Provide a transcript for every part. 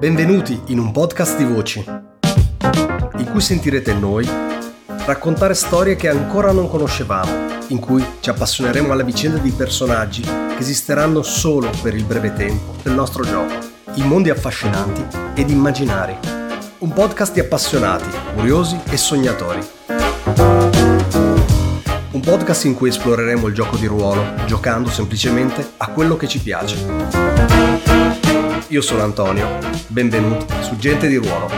Benvenuti in un podcast di voci, in cui sentirete noi raccontare storie che ancora non conoscevamo, in cui ci appassioneremo alla vicenda di personaggi che esisteranno solo per il breve tempo del nostro gioco, in mondi affascinanti ed immaginari. Un podcast di appassionati, curiosi e sognatori. Un podcast in cui esploreremo il gioco di ruolo, giocando semplicemente a quello che ci piace. Io sono Antonio, benvenuti su Gente di Ruolo.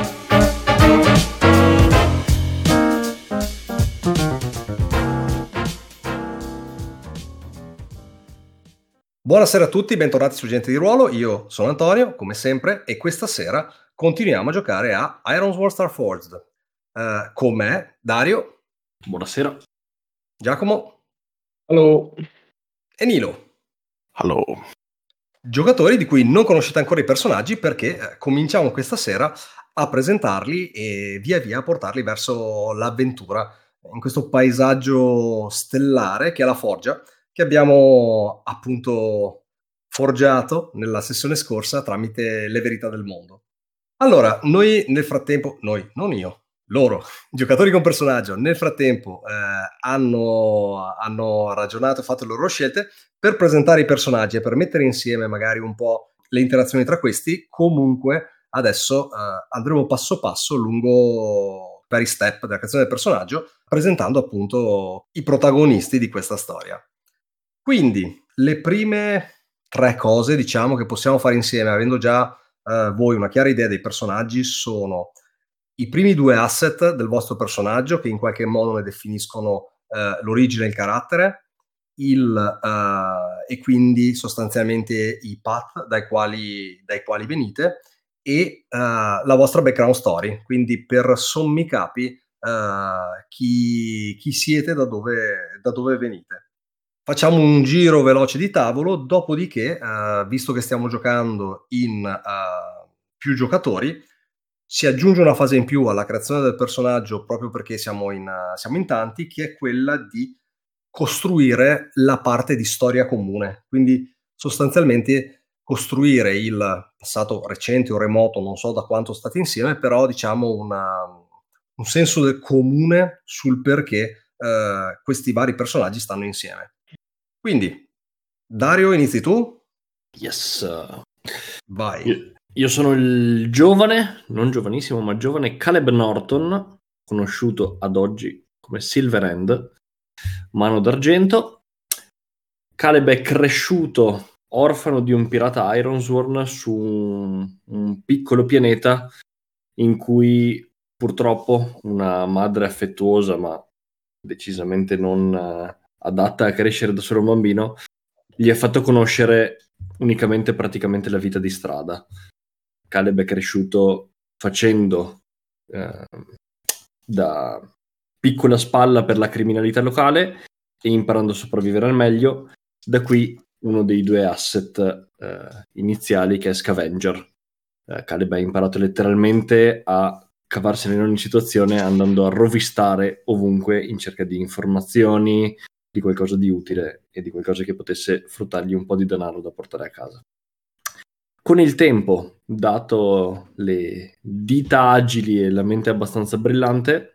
Buonasera a tutti, bentornati su Gente di Ruolo, io sono Antonio, come sempre, e questa sera continuiamo a giocare a Ironsworld Starforged. Con me, Dario. Buonasera. Giacomo. Hello. E Nilo. Hello. Giocatori di cui non conoscete ancora i personaggi perché cominciamo questa sera a presentarli e via via a portarli verso l'avventura in questo paesaggio stellare che è la forgia, che abbiamo appunto forgiato nella sessione scorsa tramite le verità del mondo. Allora, noi nel frattempo, non io, loro, giocatori con personaggio, nel frattempo hanno ragionato e fatto le loro scelte per presentare i personaggi e per mettere insieme magari un po' le interazioni tra questi. Comunque adesso andremo passo passo lungo vari step della creazione del personaggio, presentando appunto i protagonisti di questa storia. Quindi le prime tre cose, diciamo, che possiamo fare insieme, avendo già voi una chiara idea dei personaggi, sono i primi due asset del vostro personaggio, che in qualche modo ne definiscono l'origine e il carattere, e quindi sostanzialmente i path dai quali venite, e la vostra background story, quindi per sommi capi chi siete, da dove venite. Facciamo un giro veloce di tavolo, dopodiché, visto che stiamo giocando in più giocatori, si aggiunge una fase in più alla creazione del personaggio, proprio perché siamo in tanti, che è quella di costruire la parte di storia comune. Quindi sostanzialmente costruire il passato recente o remoto, non so da quanto state insieme, però diciamo un senso del comune sul perché questi vari personaggi stanno insieme. Quindi, Dario, inizi tu? Yes. Vai. Io sono il giovane, non giovanissimo, ma giovane Caleb Norton, conosciuto ad oggi come Silverhand, mano d'argento. Caleb è cresciuto orfano di un pirata Ironsworn su un piccolo pianeta in cui purtroppo una madre affettuosa, ma decisamente non adatta a crescere da solo un bambino, gli ha fatto conoscere unicamente praticamente la vita di strada. Caleb è cresciuto facendo da piccola spalla per la criminalità locale e imparando a sopravvivere al meglio. Da qui uno dei due asset iniziali, che è Scavenger. Caleb ha imparato letteralmente a cavarsene in ogni situazione, andando a rovistare ovunque in cerca di informazioni, di qualcosa di utile e di qualcosa che potesse fruttargli un po' di denaro da portare a casa. Con il tempo, dato le dita agili e la mente abbastanza brillante,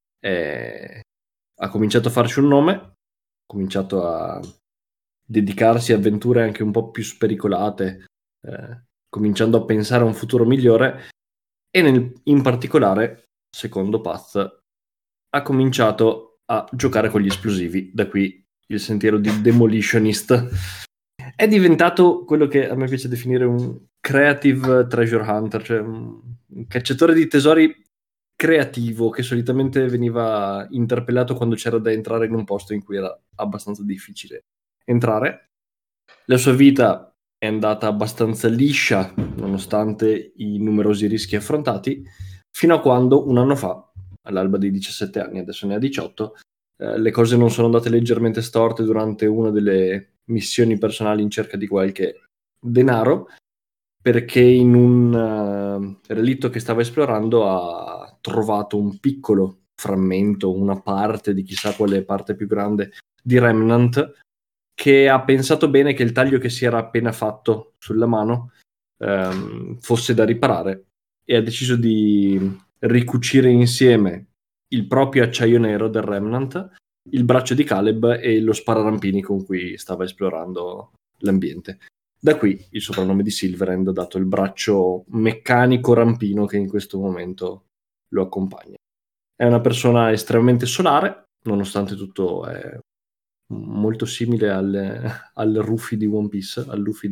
ha cominciato a farci un nome, ha cominciato a dedicarsi a avventure anche un po' più spericolate, cominciando a pensare a un futuro migliore, e in particolare, secondo Path, ha cominciato a giocare con gli esplosivi. Da qui il sentiero di Demolitionist. È diventato quello che a me piace definire un creative treasure hunter, cioè un cacciatore di tesori creativo, che solitamente veniva interpellato quando c'era da entrare in un posto in cui era abbastanza difficile entrare. La sua vita è andata abbastanza liscia, nonostante i numerosi rischi affrontati, fino a quando un anno fa, all'alba dei 17 anni, adesso ne ha 18, le cose non sono andate leggermente storte durante una delle missioni personali in cerca di qualche denaro, perché in un relitto che stava esplorando ha trovato un piccolo frammento, una parte di chissà quale parte più grande di Remnant, che ha pensato bene che il taglio che si era appena fatto sulla mano fosse da riparare, e ha deciso di ricucire insieme il proprio acciaio nero del Remnant, il braccio di Caleb e lo spararampini con cui stava esplorando l'ambiente. Da qui il soprannome di Silverhand, dato il braccio meccanico rampino che in questo momento lo accompagna. È una persona estremamente solare, nonostante tutto è molto simile al Luffy di One Piece,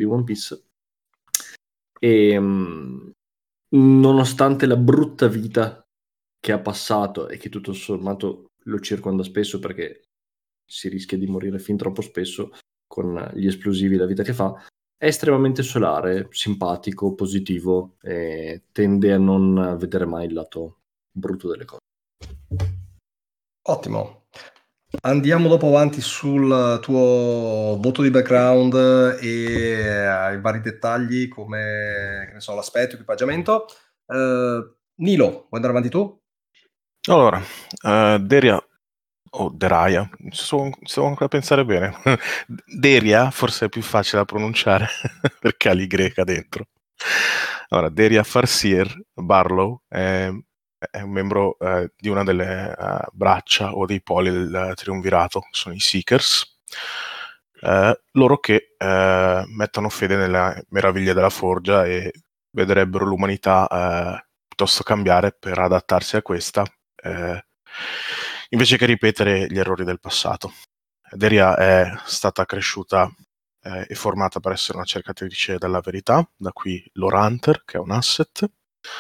e nonostante la brutta vita che ha passato e che tutto sommato lo circonda spesso, perché si rischia di morire fin troppo spesso con gli esplosivi, la vita che fa, è estremamente solare, simpatico, positivo e tende a non vedere mai il lato brutto delle cose. Ottimo. Andiamo dopo avanti sul tuo voto di background e i vari dettagli come, che ne so, l'aspetto, equipaggiamento. Nilo, vuoi andare avanti tu? Allora, Deria o Deraya, stavo ancora a pensare bene. Deria forse è più facile da pronunciare perché ha l'Y dentro. Allora, Deria Farseer Barlow è un membro di una delle braccia o dei poli del triumvirato, sono i Seekers. Loro che mettono fede nelle meraviglie della forgia e vedrebbero l'umanità piuttosto cambiare per adattarsi a questa, invece che ripetere gli errori del passato. Deria è stata cresciuta e formata per essere una cercatrice della verità, da qui Lore Hunter, che è un asset,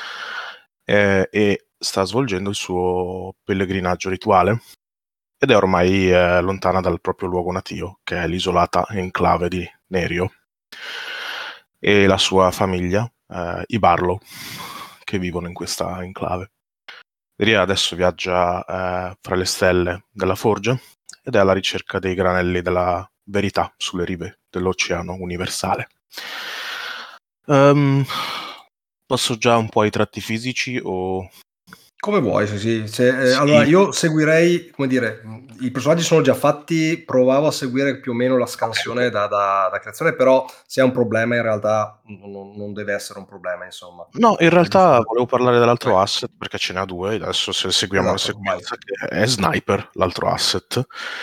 e sta svolgendo il suo pellegrinaggio rituale ed è ormai lontana dal proprio luogo natio, che è l'isolata enclave di Nerio, e la sua famiglia, i Barlow, che vivono in questa enclave. Deria adesso viaggia fra le stelle della forgia ed è alla ricerca dei granelli della verità sulle rive dell'oceano universale. Posso già un po' i tratti fisici o... Come vuoi, sì. Allora, io seguirei, come dire, i personaggi sono già fatti, provavo a seguire più o meno la scansione da creazione, però se è un problema in realtà non deve essere un problema, insomma. No, in realtà volevo parlare dell'altro asset, perché ce n'ha due, adesso se seguiamo la sequenza, che è Sniper, l'altro asset,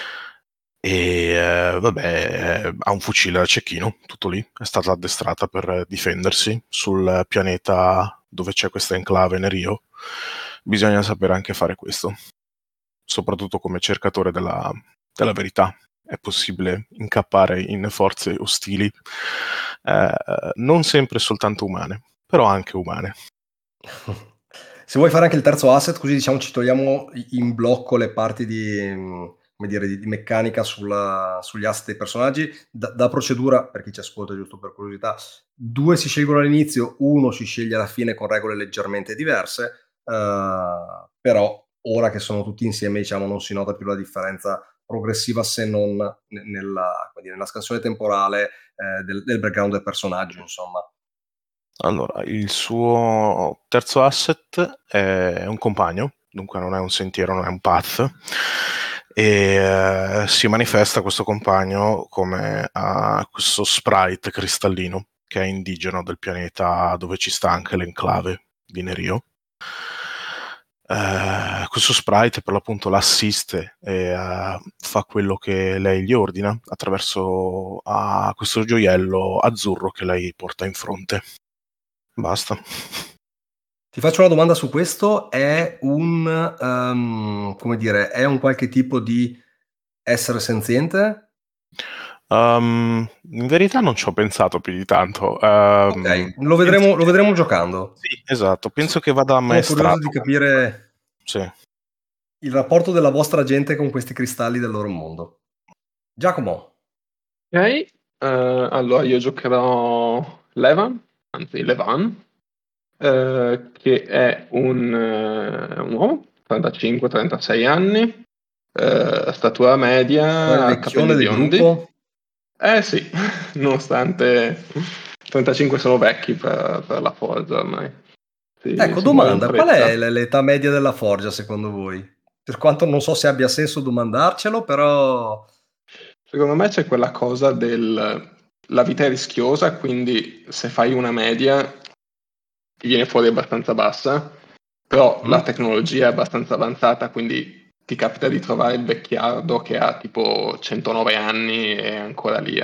e vabbè, ha un fucile da cecchino, tutto lì, è stata addestrata per difendersi sul pianeta dove c'è questa enclave Nerio. Bisogna sapere anche fare questo, soprattutto come cercatore della verità. È possibile incappare in forze ostili, non sempre soltanto umane, però anche umane. Se vuoi fare anche il terzo asset, così diciamo ci togliamo in blocco le parti come dire, di meccanica sugli asset dei personaggi. Da procedura, per chi ci ascolta, giusto per curiosità, 2 si scelgono all'inizio, 1 si sceglie alla fine con regole leggermente diverse, però ora che sono tutti insieme, diciamo, non si nota più la differenza progressiva se non nella scansione temporale del background del personaggio, insomma. Allora, il suo terzo asset è un compagno, dunque non è un sentiero, non è un path, e si manifesta questo compagno come questo sprite cristallino che è indigeno del pianeta dove ci sta anche l'enclave di Nerio. Questo sprite per l'appunto l'assiste e fa quello che lei gli ordina attraverso questo gioiello azzurro che lei porta in fronte. Basta. Ti faccio una domanda su questo, è come dire, è un qualche tipo di essere senziente? In verità non ci ho pensato più di tanto. Ok, lo vedremo giocando. Sì, esatto, penso che vada Sono curioso di capire sì. il rapporto della vostra gente con questi cristalli del loro mondo. Giacomo. Ok, allora io giocherò Levan, che è un uomo, 35-36 anni, statura media, Il vecchione capelli del biondi. gruppo? Sì, nonostante 35 sono vecchi per la forgia ormai. Ecco, domanda, qual è l'età media della forgia secondo voi? Per quanto non so se abbia senso domandarcelo, però... Secondo me c'è quella cosa del la vita è rischiosa, quindi se fai una media ti viene fuori abbastanza bassa, però la tecnologia è abbastanza avanzata, quindi ti capita di trovare il vecchiardo che ha tipo 109 anni e è ancora lì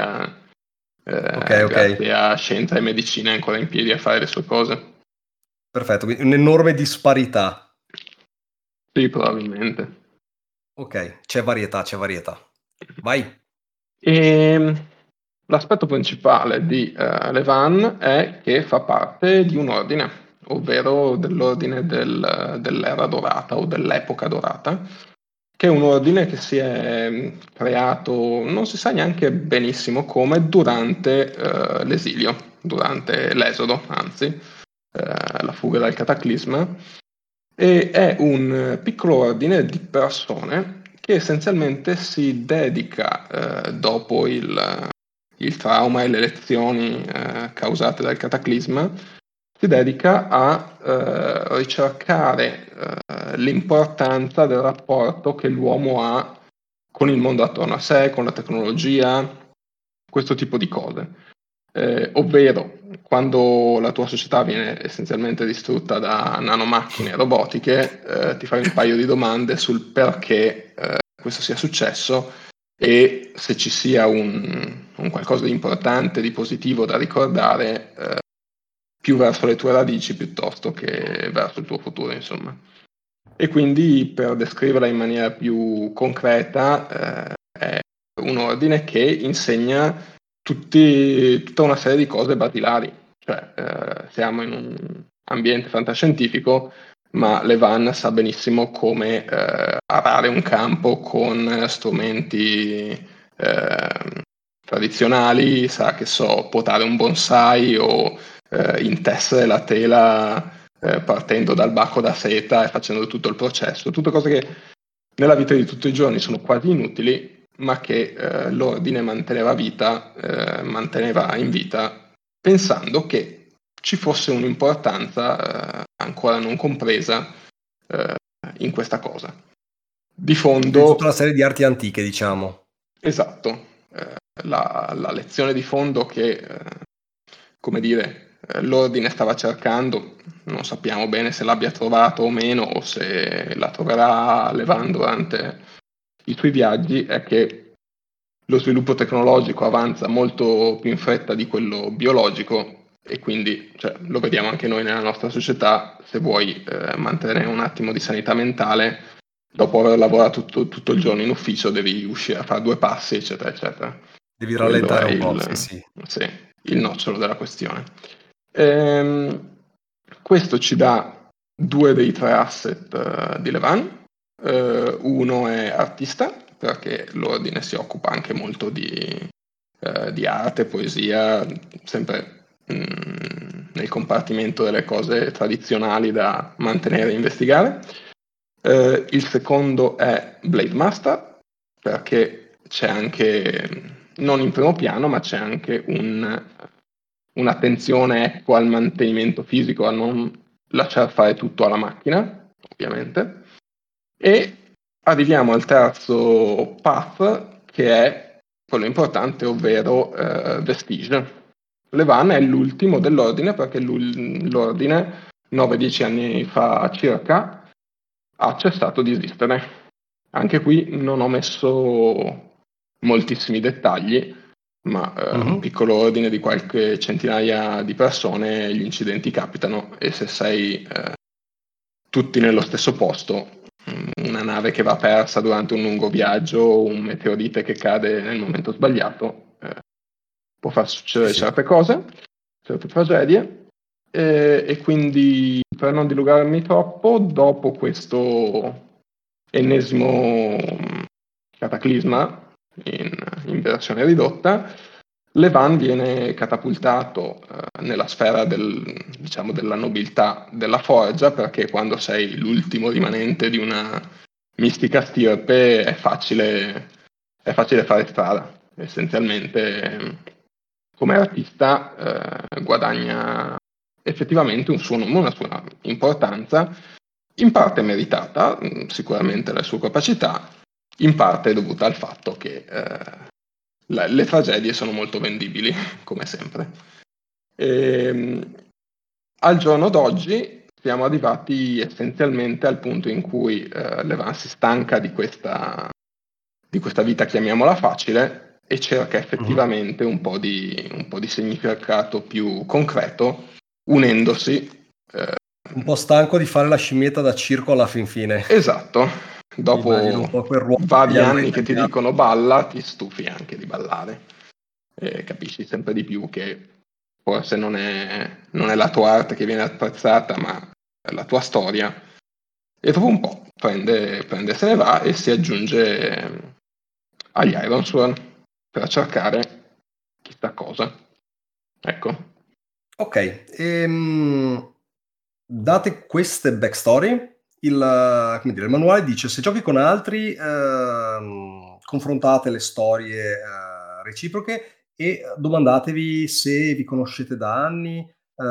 grazie a scienza e medicina, è ancora in piedi a fare le sue cose. Perfetto, quindi un'enorme disparità. Sì, probabilmente. Ok, c'è varietà. Vai. E l'aspetto principale di Levan è che fa parte di un ordine, ovvero dell'ordine dell'era dorata o dell'epoca dorata, che è un ordine che si è creato, non si sa neanche benissimo come, durante l'esilio, durante l'esodo, anzi, la fuga dal cataclisma, e è un piccolo ordine di persone che essenzialmente si dedica, dopo il trauma e le lezioni causate dal cataclisma, si dedica a ricercare l'importanza del rapporto che l'uomo ha con il mondo attorno a sé, con la tecnologia, questo tipo di cose. Ovvero, quando la tua società viene essenzialmente distrutta da nanomacchine robotiche, ti fai un paio di domande sul perché questo sia successo e se ci sia un qualcosa di importante, di positivo da ricordare, più verso le tue radici piuttosto che verso il tuo futuro, insomma. E quindi, per descriverla in maniera più concreta, è un ordine che insegna tutta una serie di cose basilari. Cioè, siamo in un ambiente fantascientifico, ma Levan sa benissimo come arare un campo con strumenti tradizionali, sa che so potare un bonsai o intessere la tela partendo dal bacco da seta e facendo tutto il processo, tutte cose che nella vita di tutti i giorni sono quasi inutili, ma che l'ordine manteneva in vita pensando che ci fosse un'importanza ancora non compresa in questa cosa. Di fondo, Tutta la serie di arti antiche, diciamo. esatto, la lezione di fondo che, come dire, l'ordine stava cercando, non sappiamo bene se l'abbia trovato o meno, o se la troverà Levan durante i suoi viaggi, è che lo sviluppo tecnologico avanza molto più in fretta di quello biologico e quindi, cioè, lo vediamo anche noi nella nostra società. Se vuoi mantenere un attimo di sanità mentale, dopo aver lavorato tutto il giorno in ufficio, devi uscire a fare 2 passi, eccetera, eccetera. Devi Quello rallentare è un po', sì. sì, il nocciolo della questione. Questo ci dà 2 dei 3 asset di Levan. Uno è artista, perché l'ordine si occupa anche molto di arte, poesia, sempre nel compartimento delle cose tradizionali da mantenere e investigare. Il secondo è Blade Master, perché c'è anche, non in primo piano, ma c'è anche un'attenzione equa al mantenimento fisico, a non lasciar fare tutto alla macchina, ovviamente. E arriviamo al terzo path, che è quello importante, ovvero Vestige. Levan è l'ultimo dell'ordine, perché l'ordine 9-10 anni fa circa ha cessato di esistere. Anche qui non ho messo moltissimi dettagli, ma un piccolo ordine di qualche centinaia di persone, gli incidenti capitano e se sei tutti nello stesso posto, una nave che va persa durante un lungo viaggio, un meteorite che cade nel momento sbagliato, può far succedere certe cose, certe tragedie. E quindi, per non dilugarmi troppo, dopo questo ennesimo cataclisma in versione ridotta, Levan viene catapultato nella sfera della nobiltà della forgia, perché quando sei l'ultimo rimanente di una mistica stirpe è facile fare strada. Essenzialmente, come artista guadagna effettivamente un suo nome, una sua importanza, in parte meritata, sicuramente la sua capacità, in parte dovuta al fatto che le tragedie sono molto vendibili, come sempre. Al giorno d'oggi siamo arrivati essenzialmente al punto in cui Levan si stanca di questa vita, chiamiamola facile, e cerca effettivamente un po' di significato più concreto, unendosi. Un po' stanco di fare la scimmietta da circo alla fin fine. Esatto, Immagino un dopo po' quel ruolo che vari gli hanno anni che ti ritagliato. dicono balla, ti stufi anche di ballare. Capisci sempre di più che forse non è la tua arte che viene apprezzata, ma è la tua storia. E dopo un po' prende se ne va e si aggiunge agli Ironsworn per cercare chissà cosa. Ecco. Ok, date queste backstory, come dire, il manuale dice: se giochi con altri, confrontate le storie reciproche e domandatevi se vi conoscete da anni,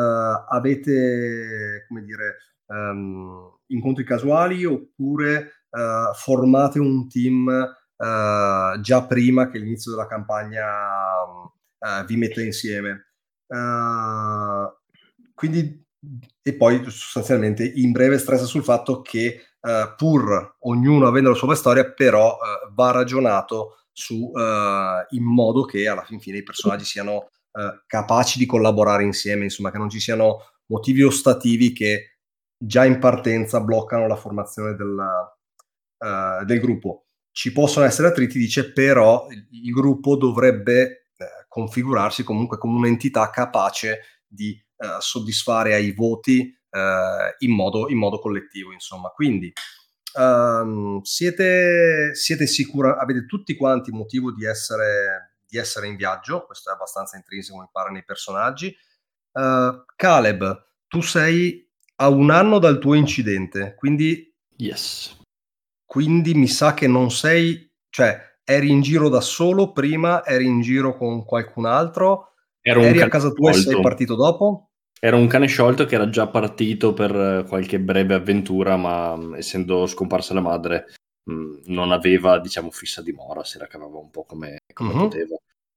avete, come dire, incontri casuali, oppure formate un team già prima che l'inizio della campagna vi metta insieme. Quindi, e poi sostanzialmente in breve stressa sul fatto che pur ognuno avendo la sua storia, però va ragionato in modo che alla fin fine i personaggi siano capaci di collaborare insieme, insomma, che non ci siano motivi ostativi che già in partenza bloccano la formazione del gruppo. Ci possono essere attriti, dice, però il gruppo dovrebbe configurarsi comunque come un'entità capace di soddisfare ai voti in modo collettivo, insomma. Quindi siete sicuri, avete tutti quanti motivo di essere in viaggio, questo è abbastanza intrinseco, mi pare, nei personaggi. Caleb, tu sei a un anno dal tuo incidente, quindi Yes. quindi mi sa che non sei, cioè eri in giro da solo prima, eri in giro con qualcun altro, eri a casa tua e sei partito dopo? Era un cane sciolto che era già partito per qualche breve avventura, ma essendo scomparsa la madre non aveva, diciamo, fissa dimora, se la cavava un po' come poteva.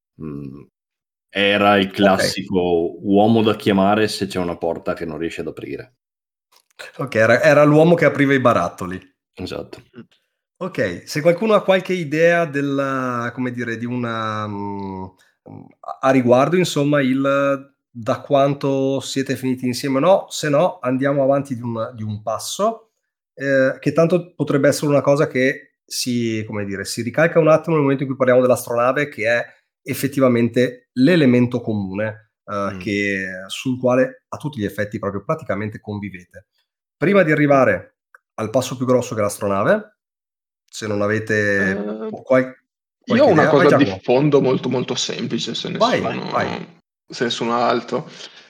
Era il classico uomo da chiamare se c'è una porta che non riesce ad aprire. Ok, era l'uomo che apriva i barattoli. Esatto. Ok, se qualcuno ha qualche idea della, come dire, di una a riguardo, insomma, da quanto siete finiti insieme o no, se no andiamo avanti di un passo, che tanto potrebbe essere una cosa che come dire, si ricalca un attimo nel momento in cui parliamo dell'astronave, che è effettivamente l'elemento comune sul quale a tutti gli effetti proprio praticamente convivete. Prima di arrivare al passo più grosso che è l'astronave, se non avete qualche io ho una idea, cosa di fondo molto molto semplice, se nessuno ha altro,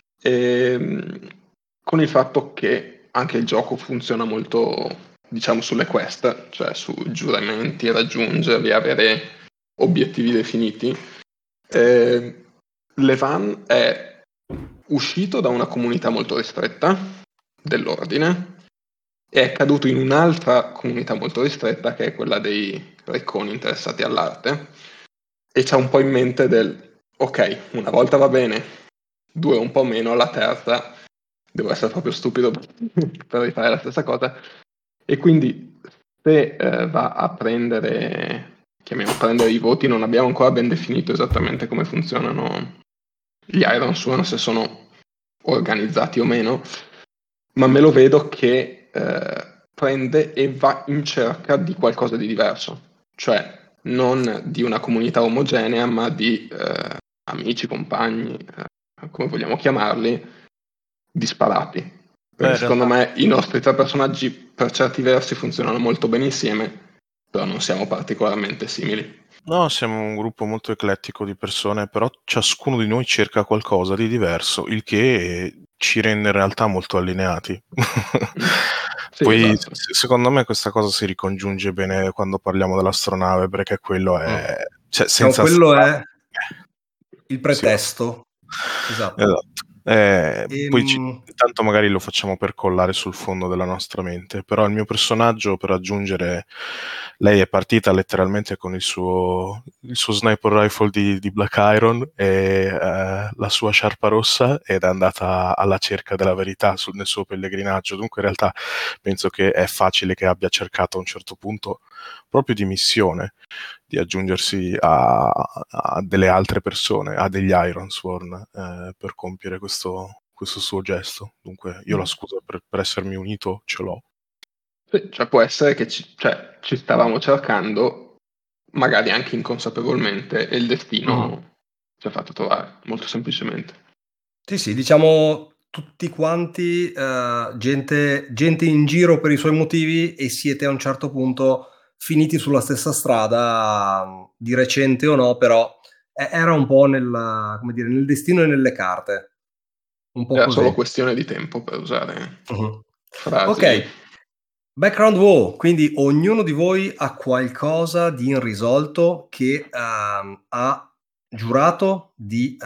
con il fatto che anche il gioco funziona molto, diciamo, sulle quest, cioè su giuramenti, raggiungerli, avere obiettivi definiti. Levan è uscito da una comunità molto ristretta dell'ordine e è caduto in un'altra comunità molto ristretta, che è quella dei ricconi interessati all'arte, e c'ha un po' in mente ok, una volta va bene, due un po' meno, la terza devo essere proprio stupido per rifare la stessa cosa. E quindi se va a prendere i voti, non abbiamo ancora ben definito esattamente come funzionano gli Ironsworn, se sono organizzati o meno, ma me lo vedo che prende e va in cerca di qualcosa di diverso, cioè non di una comunità omogenea, ma di amici, compagni, come vogliamo chiamarli, disparati. Perché secondo me i nostri tre personaggi per certi versi funzionano molto bene insieme, però non siamo particolarmente simili. No, siamo un gruppo molto eclettico di persone, però ciascuno di noi cerca qualcosa di diverso, il che ci rende in realtà molto allineati. Sì, poi esatto. secondo me questa cosa si ricongiunge bene quando parliamo dell'astronave, perché quello è... Cioè, senza quello astronave... è il pretesto. Esatto. Poi intanto magari lo facciamo percollare sul fondo della nostra mente, però il mio personaggio, per aggiungere, lei è partita letteralmente con il suo sniper rifle di Black Iron e la sua sciarpa rossa, ed è andata alla cerca della verità nel suo pellegrinaggio. Dunque in realtà penso che è facile che abbia cercato a un certo punto, proprio di missione, di aggiungersi a delle altre persone, a degli Ironsworn, per compiere questo suo gesto. Dunque io la scusa per essermi unito ce l'ho. Sì, cioè può essere che ci stavamo cercando, magari anche inconsapevolmente, e il destino ci ha fatto trovare, molto semplicemente. Sì, diciamo tutti quanti, gente in giro per i suoi motivi, e siete a un certo punto finiti sulla stessa strada, di recente o no, però era un po' nel destino e nelle carte. Un po' Era così. solo questione di tempo, per usare frasi. Ok, background WoW, quindi ognuno di voi ha qualcosa di irrisolto che ha giurato di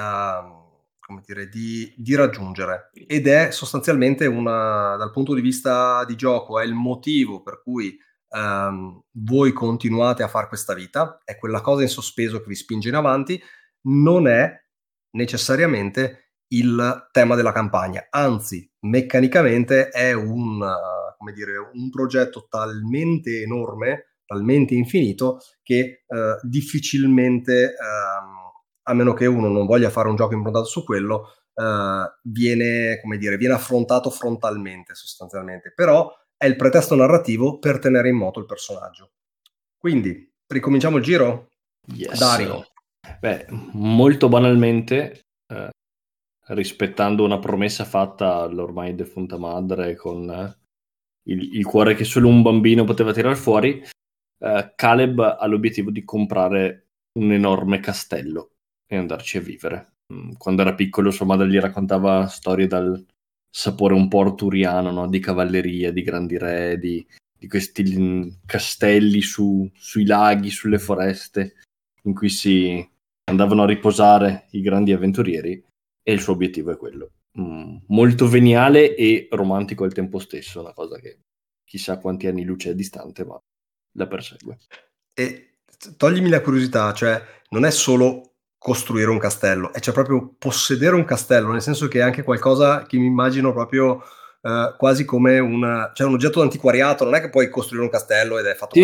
raggiungere, ed è sostanzialmente dal punto di vista di gioco, è il motivo per cui voi continuate a fare questa vita, è quella cosa in sospeso che vi spinge in avanti, non è necessariamente il tema della campagna, anzi meccanicamente è un progetto talmente enorme, talmente infinito, che difficilmente, a meno che uno non voglia fare un gioco improntato su quello, viene affrontato frontalmente, sostanzialmente. Però è il pretesto narrativo per tenere in moto il personaggio. Quindi ricominciamo il giro? Yes. Dario. Beh, molto banalmente, rispettando una promessa fatta all'ormai defunta madre, con il cuore che solo un bambino poteva tirar fuori, Caleb ha l'obiettivo di comprare un enorme castello e andarci a vivere. Quando era piccolo sua madre gli raccontava storie dal sapore un po' arturiano, no? Di cavalleria, di grandi re, di questi castelli sui laghi, sulle foreste, in cui si andavano a riposare i grandi avventurieri, e il suo obiettivo è quello. Molto veniale e romantico al tempo stesso, una cosa che chissà quanti anni luce è distante, ma la persegue. E toglimi la curiosità, cioè non è solo costruire un castello, c'è proprio possedere un castello, nel senso che è anche qualcosa che mi immagino proprio quasi come un oggetto d'antiquariato. Non è che puoi costruire un castello ed è fatto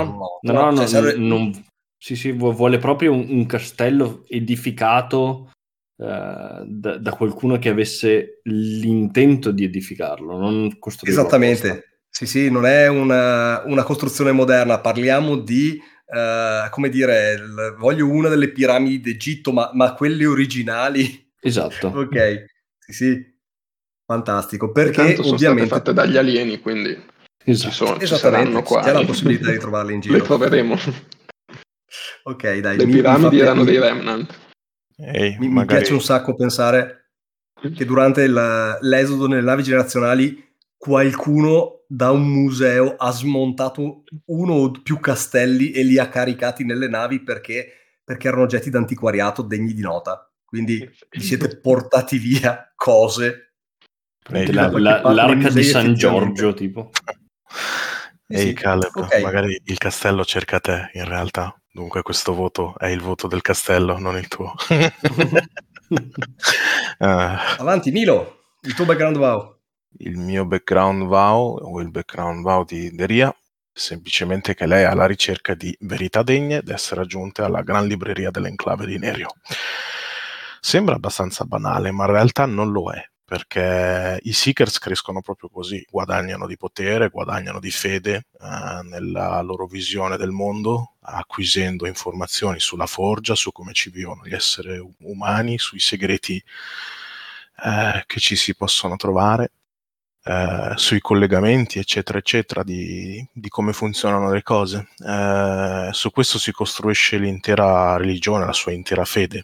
Sì, vuole proprio un castello edificato da qualcuno che avesse l'intento di edificarlo, non costruirlo apposta. Esattamente, sì, non è una costruzione moderna, parliamo di voglio una delle piramidi d'Egitto, ma quelle originali. Esatto. Ok, sì, fantastico, perché tanto sono ovviamente state fatte dagli alieni, quindi esatto. ci saranno qua. C'è la possibilità di trovarle in giro. Le troveremo. Ok, dai. Le piramidi erano dei remnant. Mi piace un sacco pensare che durante l'esodo nelle navi generazionali qualcuno da un museo ha smontato uno o più castelli e li ha caricati nelle navi perché erano oggetti d'antiquariato degni di nota. Quindi vi siete portati via cose. L'arca di San Giorgio, tipo. Ehi Caleb, magari il castello cerca te in realtà. Dunque questo voto è il voto del castello, non il tuo. Avanti Milo, il tuo background WoW. Il mio background WoW, o il background WoW di Deria, semplicemente che lei è alla ricerca di verità degne d'essere aggiunte alla gran libreria dell'enclave di Nerio. Sembra abbastanza banale, ma in realtà non lo è, perché i Seekers crescono proprio così, guadagnano di potere, guadagnano di fede nella loro visione del mondo, acquisendo informazioni sulla forgia, su come ci vivono gli esseri umani, sui segreti che ci si possono trovare, sui collegamenti eccetera eccetera di come funzionano le cose. Su questo si costruisce l'intera religione, la sua intera fede,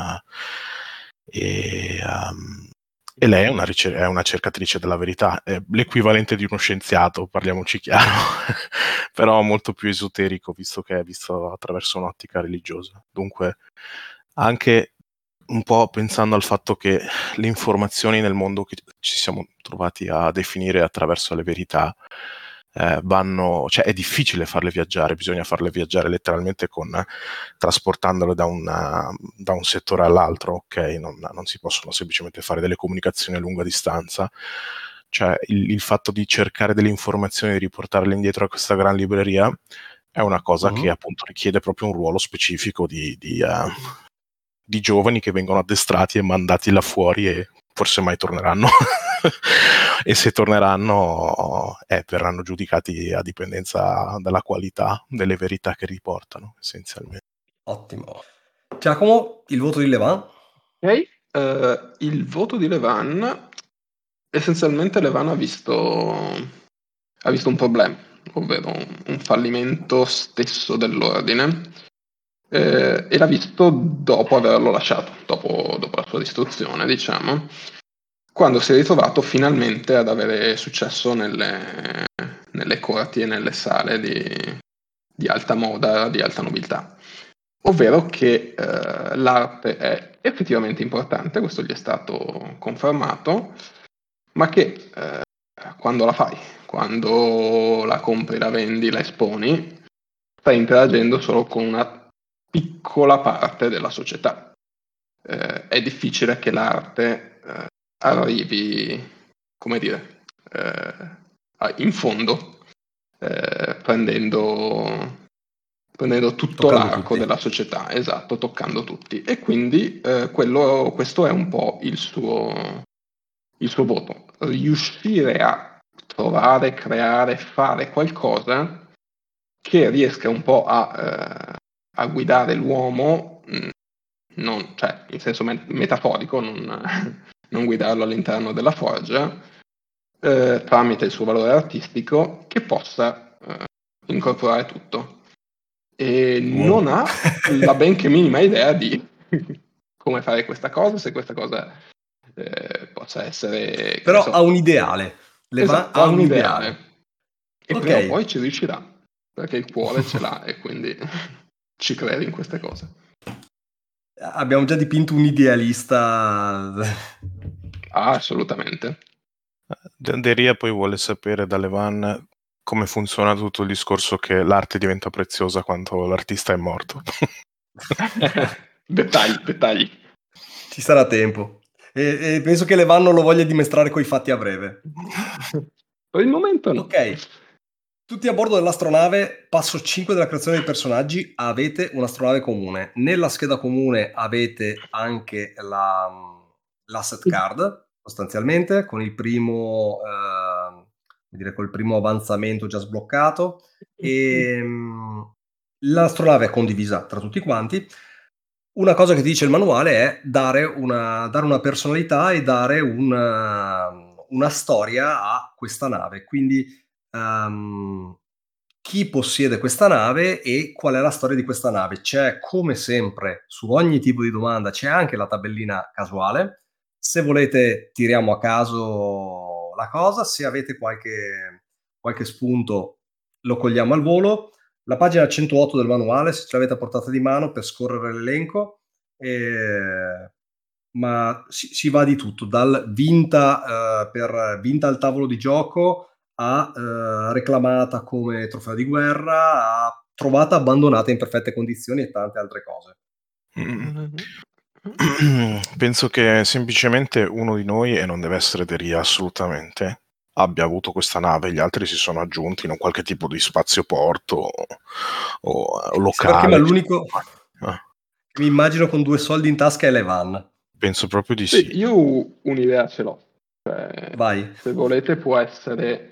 e lei è una cercatrice della verità, è l'equivalente di uno scienziato, parliamoci chiaro, però molto più esoterico, visto che è visto attraverso un'ottica religiosa. Dunque anche un po' pensando al fatto che le informazioni nel mondo che ci siamo trovati a definire attraverso le verità cioè è difficile farle viaggiare, bisogna farle viaggiare letteralmente trasportandole da un settore all'altro, ok? Non si possono semplicemente fare delle comunicazioni a lunga distanza. Cioè il fatto di cercare delle informazioni e riportarle indietro a questa gran libreria è una cosa che appunto richiede proprio un ruolo specifico di giovani che vengono addestrati e mandati là fuori e forse mai torneranno. E se torneranno verranno giudicati a dipendenza dalla qualità delle verità che riportano, essenzialmente. Ottimo. Giacomo, il voto di Levan? Ok, il voto di Levan, essenzialmente Levan ha visto un problema, ovvero un fallimento stesso dell'ordine, e l'ha visto dopo averlo lasciato, dopo la sua distruzione, diciamo, quando si è ritrovato finalmente ad avere successo nelle corti e nelle sale di alta moda, di alta nobiltà. Ovvero che l'arte è effettivamente importante, questo gli è stato confermato, ma che quando la fai, quando la compri, la vendi, la esponi, stai interagendo solo con una piccola parte della società. È difficile che l'arte arrivi, come dire, in fondo, prendendo tutto Toccando l'arco tutti. della società, esatto, toccando tutti. E quindi questo è un po' il suo voto. Riuscire a trovare, creare, fare qualcosa che riesca un po' a guidare l'uomo, cioè in senso metaforico, non guidarlo all'interno della forgia, tramite il suo valore artistico, che possa incorporare tutto. E Wow. non ha la benché minima idea di come fare questa cosa, se questa cosa possa essere, che ne Però so. ha un ideale. Levan Esatto, ha un ideale. E Ok. prima o poi ci riuscirà, perché il cuore ce l'ha e quindi ci crede in queste cose. Abbiamo già dipinto un idealista. Ah, assolutamente. Deria poi vuole sapere da Levan come funziona tutto il discorso che l'arte diventa preziosa quando l'artista è morto. Dettagli. Ci sarà tempo. E penso che Levan non lo voglia dimostrare coi fatti a breve. Per il momento no. Ok. Tutti a bordo dell'astronave, passo 5 della creazione dei personaggi, avete un'astronave comune. Nella scheda comune avete anche l'asset card, sostanzialmente, con il primo, col primo avanzamento già sbloccato. E l'astronave è condivisa tra tutti quanti. Una cosa che ti dice il manuale è dare una personalità e dare una storia a questa nave. Quindi chi possiede questa nave e qual è la storia di questa nave. C'è, come sempre, su ogni tipo di domanda, c'è anche la tabellina casuale. Se volete tiriamo a caso la cosa, se avete qualche spunto lo cogliamo al volo. La pagina 108 del manuale, se ce l'avete a portata di mano per scorrere l'elenco, ma si va di tutto, dal vinta al tavolo di gioco a reclamata come trofeo di guerra, a trovata abbandonata in perfette condizioni e tante altre cose. Penso che semplicemente uno di noi, e non deve essere Deria assolutamente, abbia avuto questa nave, gli altri si sono aggiunti in un qualche tipo di spazioporto o locale. Perché ma l'unico che mi immagino con 2 soldi in tasca è Levan. Penso proprio di sì. sì. Io un'idea ce l'ho. Vai. Se volete può essere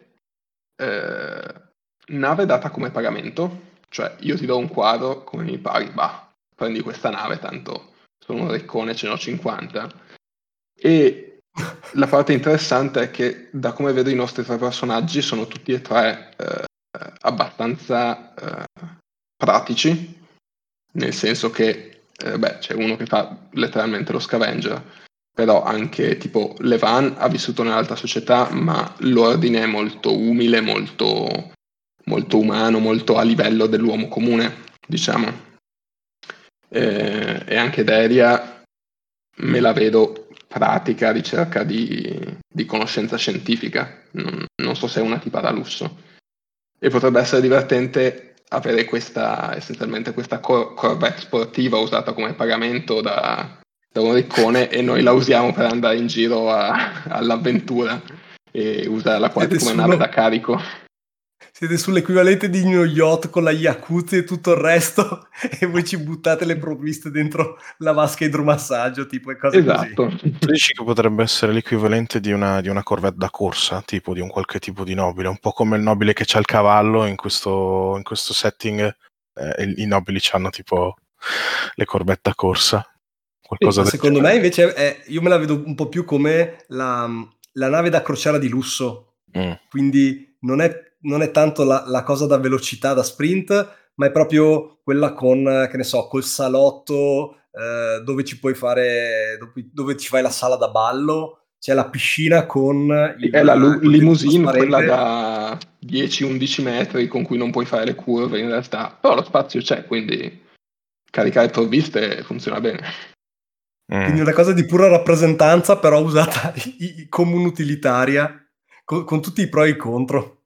nave data come pagamento, cioè io ti do un quadro, come mi paghi? Bah, prendi questa nave, tanto sono un riccone, ce n'ho 50. E la parte interessante è che da come vedo i nostri 3 personaggi sono tutti e 3 abbastanza pratici, nel senso che c'è uno che fa letteralmente lo scavenger, però anche tipo Levan ha vissuto nell'alta società, ma l'ordine è molto umile, molto, molto umano, molto a livello dell'uomo comune, diciamo. E anche Deria me la vedo pratica, ricerca di conoscenza scientifica. Non so se è una tipa da lusso. E potrebbe essere divertente avere essenzialmente questa Corvette sportiva usata come pagamento da un riccone, e noi la usiamo per andare in giro all'avventura e usarla quasi come nave da carico. Siete sull'equivalente di uno yacht con la jacuzzi e tutto il resto, e voi ci buttate le provviste dentro la vasca idromassaggio, tipo, e cose Esatto. così. Tu dici che potrebbe essere l'equivalente di una Corvette da corsa, tipo di un qualche tipo di nobile, un po' come il nobile che c'ha il cavallo in questo setting, i nobili hanno tipo le Corvette da corsa. Qualcosa del Secondo genere. me invece io me la vedo un po' più come la nave da crociera di lusso, quindi non è tanto la cosa da velocità, da sprint, ma è proprio quella con, che ne so, col salotto, dove ci puoi fare, dove ci fai la sala da ballo, c'è la piscina con È la col tetto limousine, quella trasparente. da 10-11 metri con cui non puoi fare le curve in realtà, però lo spazio c'è, quindi caricare provviste funziona bene. Quindi una cosa di pura rappresentanza, però usata come un'utilitaria, con tutti i pro e i contro.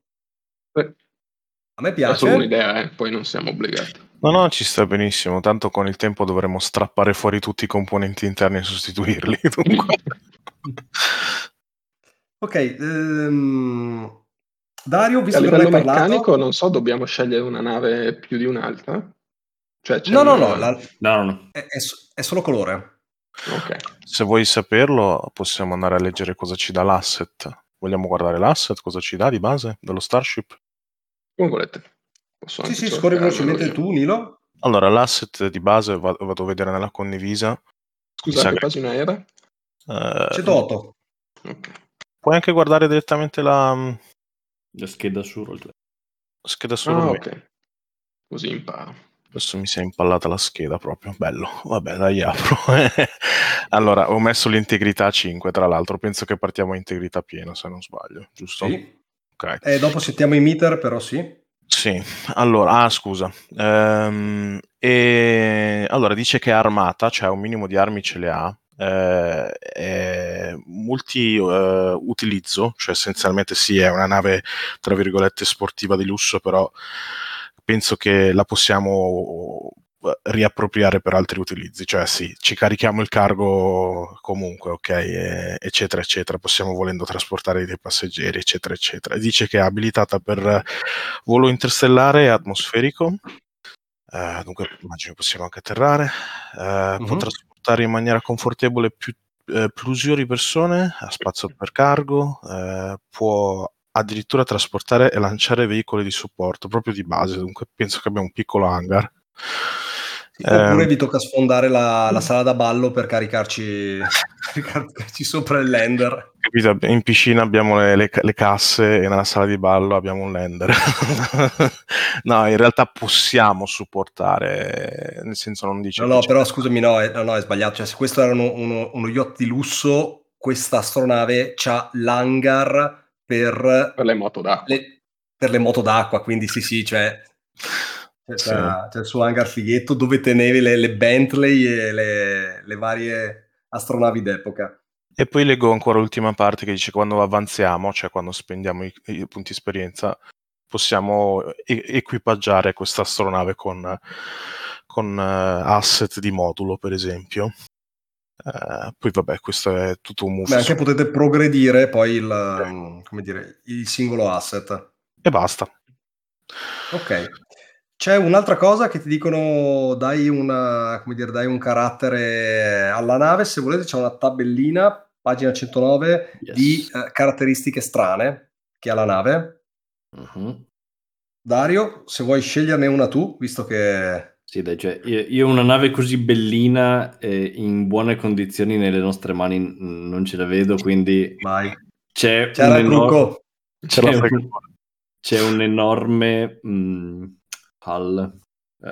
A me È solo piace. un'idea, poi non siamo obbligati. No, ci sta benissimo, tanto con il tempo dovremo strappare fuori tutti i componenti interni e sostituirli. Dunque. Ok, Dario, A visto che non hai livello meccanico, parlato... non so, dobbiamo scegliere una nave più di un'altra? Cioè c'è No, No. è solo colore. Ok. Se vuoi saperlo, possiamo andare a leggere cosa ci dà l'asset. Vogliamo guardare l'asset, cosa ci dà di base dello Starship? Come volete. Posso anche Sì, scorri cercarmelo velocemente io. tu, Nilo. Allora, l'asset di base vado a vedere nella condivisa. Mi Scusa, sa che che, pagina era? 108. Ok. puoi anche guardare direttamente la La scheda su Roll20. scheda su Ah, Roll20. ok. Così imparo. Adesso mi si è impallata la scheda proprio. Bello. Vabbè, dai, apro. Allora, ho messo l'integrità a 5, tra l'altro. Penso che partiamo a integrità piena, se non sbaglio, giusto? Sì. Ok. Dopo settiamo i meter, però sì. Sì, allora, scusa. Allora, dice che è armata, cioè un minimo di armi ce le ha. Multi utilizzo, cioè essenzialmente sì, è una nave tra virgolette sportiva di lusso, però penso che la possiamo riappropriare per altri utilizzi, cioè sì, ci carichiamo il cargo comunque, ok, eccetera eccetera, possiamo volendo trasportare dei passeggeri, eccetera eccetera. Dice che è abilitata per volo interstellare e atmosferico. Dunque immagino possiamo anche atterrare. Può trasportare in maniera confortevole plusori persone a spazio per cargo. Può addirittura trasportare e lanciare veicoli di supporto proprio di base. Dunque penso che abbia un piccolo hangar. Oppure vi tocca sfondare la sala da ballo per caricarci sopra il lander. Capito? In piscina abbiamo le casse e nella sala di ballo abbiamo un lander. No, in realtà possiamo supportare, nel senso non dice che No, c'è. però scusami, no, è sbagliato. Cioè, se questo era uno yacht di lusso, questa astronave c'ha l'hangar per Per le moto d'acqua. le moto d'acqua, quindi sì, cioè Sì. c'è il suo hangar fighetto dove tenevi le Bentley e le varie astronavi d'epoca. E poi leggo ancora l'ultima parte che dice che quando avanziamo, cioè quando spendiamo i punti esperienza, possiamo equipaggiare questa astronave con asset di modulo, per esempio. Poi vabbè, questo è tutto un move. Ma anche potete progredire poi come dire, il singolo asset. E basta. Ok. C'è un'altra cosa che ti dicono, come dire, dai un carattere alla nave, se volete c'è una tabellina, pagina 109, Yes. di caratteristiche strane che ha la nave. Dario, se vuoi sceglierne una tu, visto che... Sì, dai, cioè, io una nave così bellina in buone condizioni nelle nostre mani non ce la vedo, quindi Vai. c'è C'era un il enorme... trucco. C'è un enorme hull,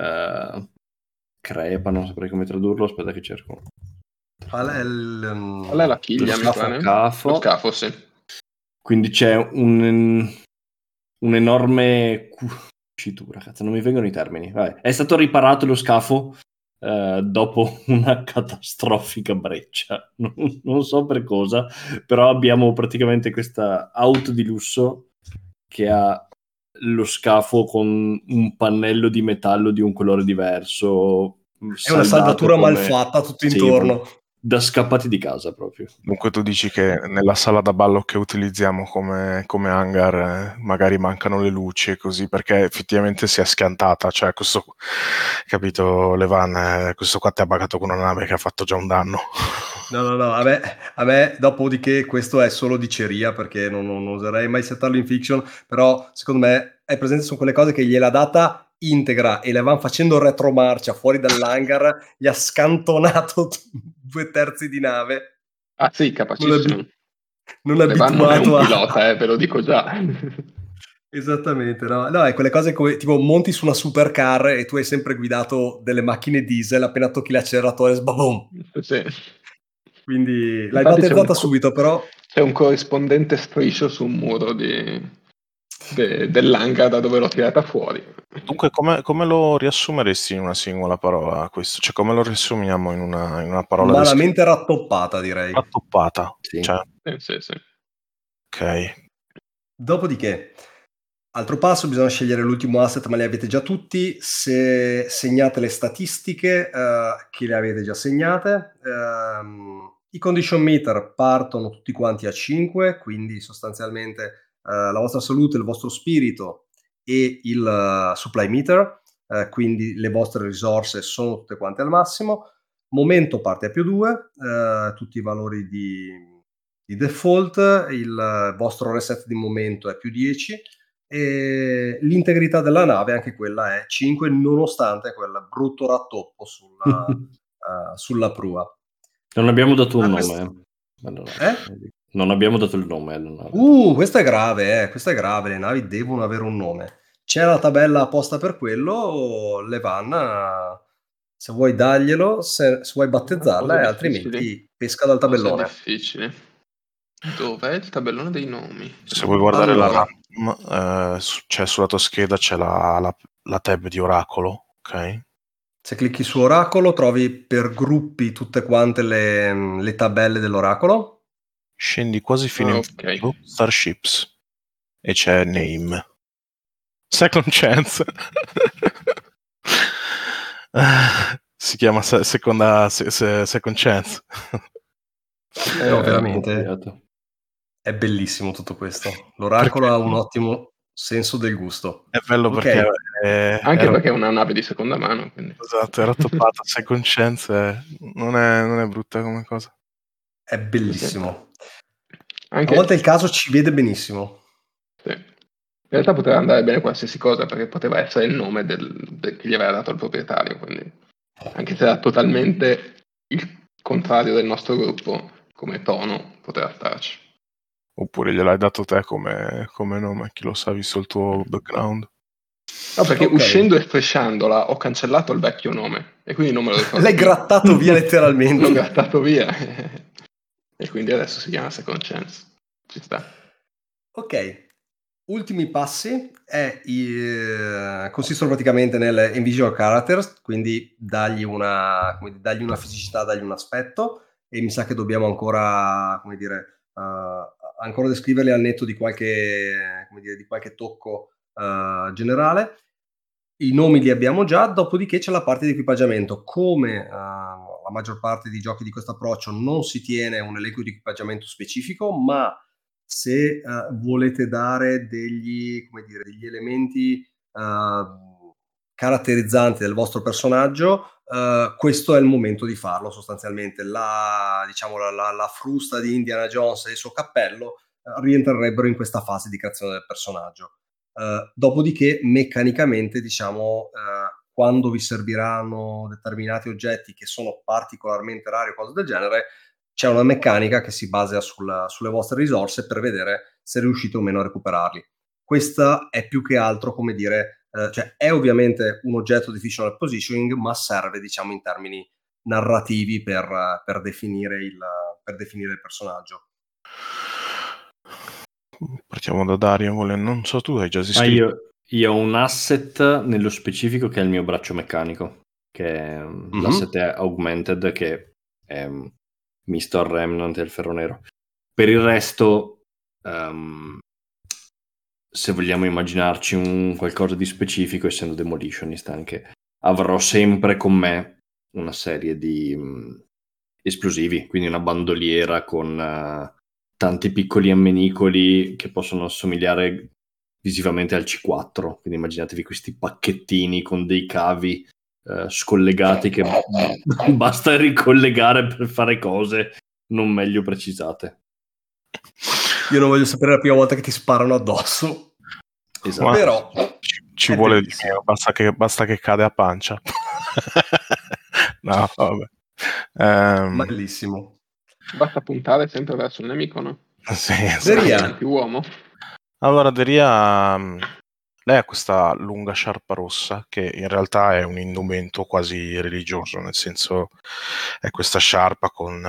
crepa, non saprei come tradurlo, aspetta che cerco. Qual è Qual è la chiglia, Lo mi pare? scafo. Lo scafo, sì. Quindi c'è un'enorme cucitura, cazzo, non mi vengono i termini. Vabbè. È stato riparato lo scafo dopo una catastrofica breccia. Non so per cosa, però abbiamo praticamente questa auto di lusso che ha lo scafo con un pannello di metallo di un colore diverso, È una saldatura malfatta tutto intorno. Da scappati di casa proprio. Dunque tu dici che nella sala da ballo che utilizziamo come hangar magari mancano le luci e così, perché effettivamente si è schiantata, cioè questo, capito Levan, questo qua ti ha pagato con una nave che ha fatto già un danno. No, a me dopodiché questo è solo diceria, perché non oserei mai settarlo in fiction, però secondo me è presente, sono quelle cose che gliel'ha data integra e le van facendo retromarcia fuori dall'hangar, gli ha scantonato 2/3 di nave. Ah sì, capacissimo. Non Levan non è un abituato a... pilota, ve lo dico già. Esattamente, no, è quelle cose come tipo monti su una supercar e tu hai sempre guidato delle macchine diesel, appena tocchi l'acceleratore, sbabom! Sì. Quindi l'hai Infatti battezzata subito, però... C'è un corrispondente striscio su un muro dell'hangar da dove l'ho tirata fuori. Dunque, come lo riassumeresti in una singola parola questo? Cioè, come lo riassumiamo in una parola Malamente rattoppata, direi. rattoppata? Sì. Cioè, Sì. ok. Dopodiché, altro passo, bisogna scegliere l'ultimo asset, ma li avete già tutti. Se segnate le statistiche, che le avete già segnate, i condition meter partono tutti quanti a 5, quindi sostanzialmente la vostra salute, il vostro spirito e il supply meter, quindi le vostre risorse sono tutte quante al massimo. Momento parte a +2, tutti i valori di default, il vostro reset di momento è +10 e l'integrità della nave anche quella è 5, nonostante quel brutto rattoppo sulla prua. Non abbiamo dato un nome. Allora, non abbiamo dato il nome alla nave. Questo è grave, le navi devono avere un nome. C'è la tabella apposta per quello, Levan, se vuoi darglielo, se vuoi battezzarla, e altrimenti pesca dal tabellone. Cosa difficile. Dov'è il tabellone dei nomi? Se vuoi guardare Allora, la RAM, c'è sulla tua scheda c'è la tab di Oracolo, ok? se clicchi su Oracolo trovi per gruppi tutte quante le tabelle dell'Oracolo. Scendi quasi fino in fondo, Starships, e c'è Name. Second Chance. Si chiama Second Chance. No, veramente è bellissimo tutto questo. L'Oracolo ha un ottimo senso del gusto. È bello perché perché è una nave di seconda mano, quindi. Esatto, era toppata. Second Chance non è brutta come cosa. È bellissimo. Anche... A volte il caso ci vede benissimo. Sì. In realtà poteva andare bene qualsiasi cosa, perché poteva essere il nome che gli aveva dato il proprietario, quindi anche se era totalmente il contrario del nostro gruppo come tono, poteva starci. Oppure gliel'hai dato te come nome, chi lo sa, visto il tuo background. No, perché uscendo e strisciandola ho cancellato il vecchio nome e quindi non me lo ricordo. L'hai grattato via letteralmente. L'ho grattato via e quindi adesso si chiama Second Chance. Ci sta. Ok, ultimi passi consistono praticamente nel invisible characters, quindi dargli una fisicità, dargli un aspetto, e mi sa che dobbiamo ancora, ancora descriverli al netto di qualche tocco generale. I nomi li abbiamo già, dopodiché c'è la parte di equipaggiamento. Come la maggior parte di giochi di questo approccio non si tiene un elenco di equipaggiamento specifico, ma se volete dare degli elementi caratterizzanti del vostro personaggio, questo è il momento di farlo. Sostanzialmente la frusta di Indiana Jones e il suo cappello rientrerebbero in questa fase di creazione del personaggio. Dopodiché meccanicamente, quando vi serviranno determinati oggetti che sono particolarmente rari o cose del genere, c'è una meccanica che si basa sulle vostre risorse per vedere se riuscite o meno a recuperarli. Questa è più che altro, è ovviamente un oggetto di fictional positioning, ma serve, in termini narrativi per definire il personaggio. Partiamo da Dario, non so, tu hai già scritto. Io ho un asset nello specifico che è il mio braccio meccanico, che è l'asset augmented, che è misto al Remnant e il ferro nero. Per il resto, se vogliamo immaginarci un qualcosa di specifico, essendo demolitionist anche, avrò sempre con me una serie di esplosivi, quindi una bandoliera con tanti piccoli ammenicoli che possono assomigliare visivamente al C4, quindi immaginatevi questi pacchettini con dei cavi scollegati che basta ricollegare per fare cose non meglio precisate. Io non voglio sapere la prima volta che ti sparano addosso. Esatto. Però ci vuole di meno, basta che cade a pancia. No, vabbè. Bellissimo. Basta puntare sempre verso il nemico, no? Sì, Deria. Anti-uomo. Allora, Deria, lei ha questa lunga sciarpa rossa che in realtà è un indumento quasi religioso, nel senso è questa sciarpa con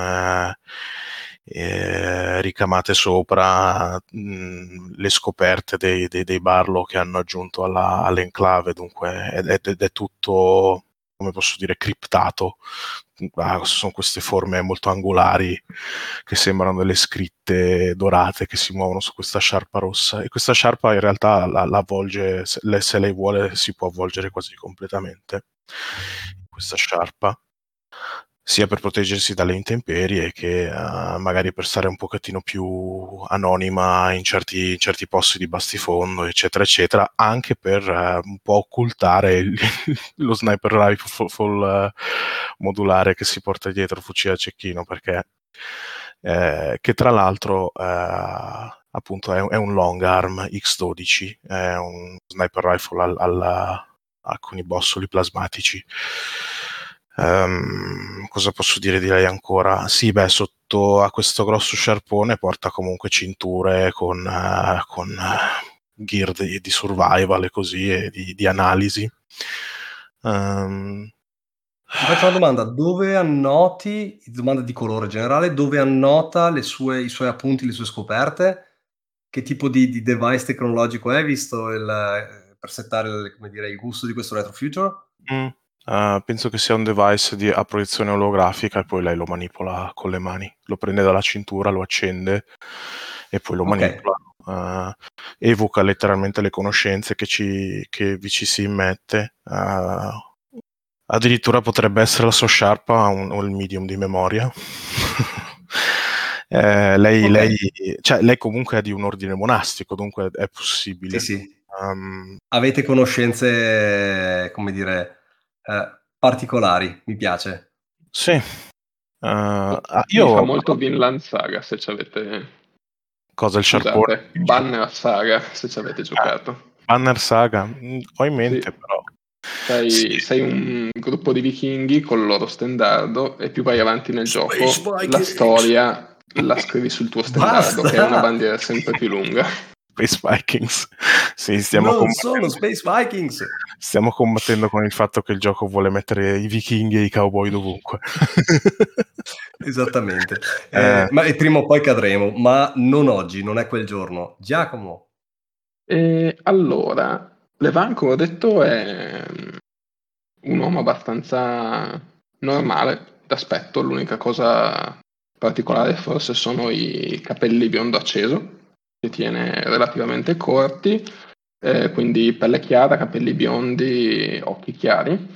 ricamate sopra le scoperte dei Barlow che hanno aggiunto all'enclave, dunque è tutto, come posso dire, criptato. Sono queste forme molto angolari che sembrano delle scritte dorate che si muovono su questa sciarpa rossa, e questa sciarpa in realtà la avvolge, se lei vuole si può avvolgere quasi completamente questa sciarpa, sia per proteggersi dalle intemperie che magari per stare un pochettino più anonima in certi posti di bastifondo, eccetera eccetera, anche per un po' occultare lo sniper rifle modulare che si porta dietro, fucile a cecchino, perché che tra l'altro appunto è un long arm X12, è un sniper rifle con i bossoli plasmatici. Cosa posso dire di lei ancora? Sì, beh, sotto a questo grosso sciarpone porta comunque cinture con gear di survival e così, e di analisi. Ti faccio una domanda: dove annoti, domanda di colore generale, dove annota i suoi appunti, le sue scoperte? Che tipo di device tecnologico è, visto per settare, come dire, il gusto di questo Retro Future? Penso che sia un device a proiezione olografica, e poi lei lo manipola con le mani, lo prende dalla cintura, lo accende e poi lo manipola. Evoca letteralmente le conoscenze che vi ci si immette. Addirittura potrebbe essere la sua sciarpa o il medium di memoria. Lei comunque è di un ordine monastico, dunque è possibile. Sì. Avete conoscenze, come dire, particolari, mi piace. Sì. Mi fa molto Vinland Saga, se ci avete... Cosa, il sciarpone? Banner Saga, se ci avete giocato. Banner Saga? Ho in mente, sì. Però sei un gruppo di vichinghi col loro stendardo, e più vai avanti nel gioco la storia la scrivi sul tuo stendardo. Basta! Che è una bandiera sempre più lunga. Space Vikings. Sì, sono Space Vikings. Stiamo combattendo con il fatto che il gioco vuole mettere i vichinghi e i cowboy dovunque. Esattamente. Ma prima o poi cadremo, ma non oggi, non è quel giorno. Giacomo. Allora, Levan, come ho detto, è un uomo abbastanza normale d'aspetto. L'unica cosa particolare forse sono i capelli biondo acceso, che tiene relativamente corti, quindi pelle chiara, capelli biondi, occhi chiari.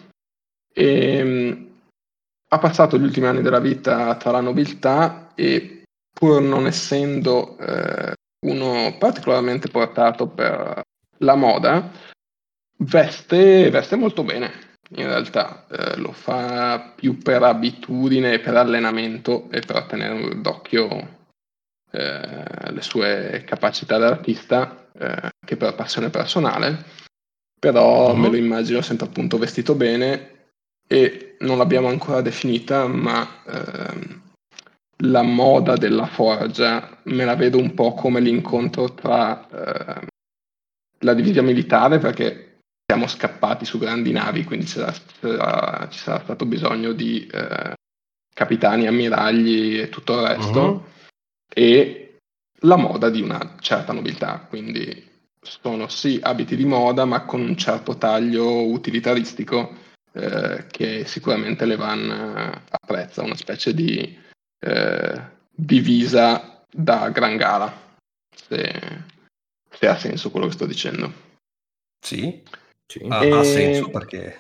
Ha passato gli ultimi anni della vita tra la nobiltà e, pur non essendo uno particolarmente portato per la moda, veste molto bene. In realtà lo fa più per abitudine, per allenamento e per tenere d'occhio le sue capacità d'artista, che per passione personale. Però me lo immagino sempre appunto vestito bene, e non l'abbiamo ancora definita, ma la moda della forgia me la vedo un po' come l'incontro tra la divisione militare, perché siamo scappati su grandi navi, quindi ci sarà stato bisogno di capitani, ammiragli e tutto il resto, e la moda di una certa nobiltà, quindi sono sì abiti di moda, ma con un certo taglio utilitaristico, che sicuramente Levan apprezza, una specie di divisa da gran gala, se ha senso quello che sto dicendo. Sì, Sì. ha senso perché...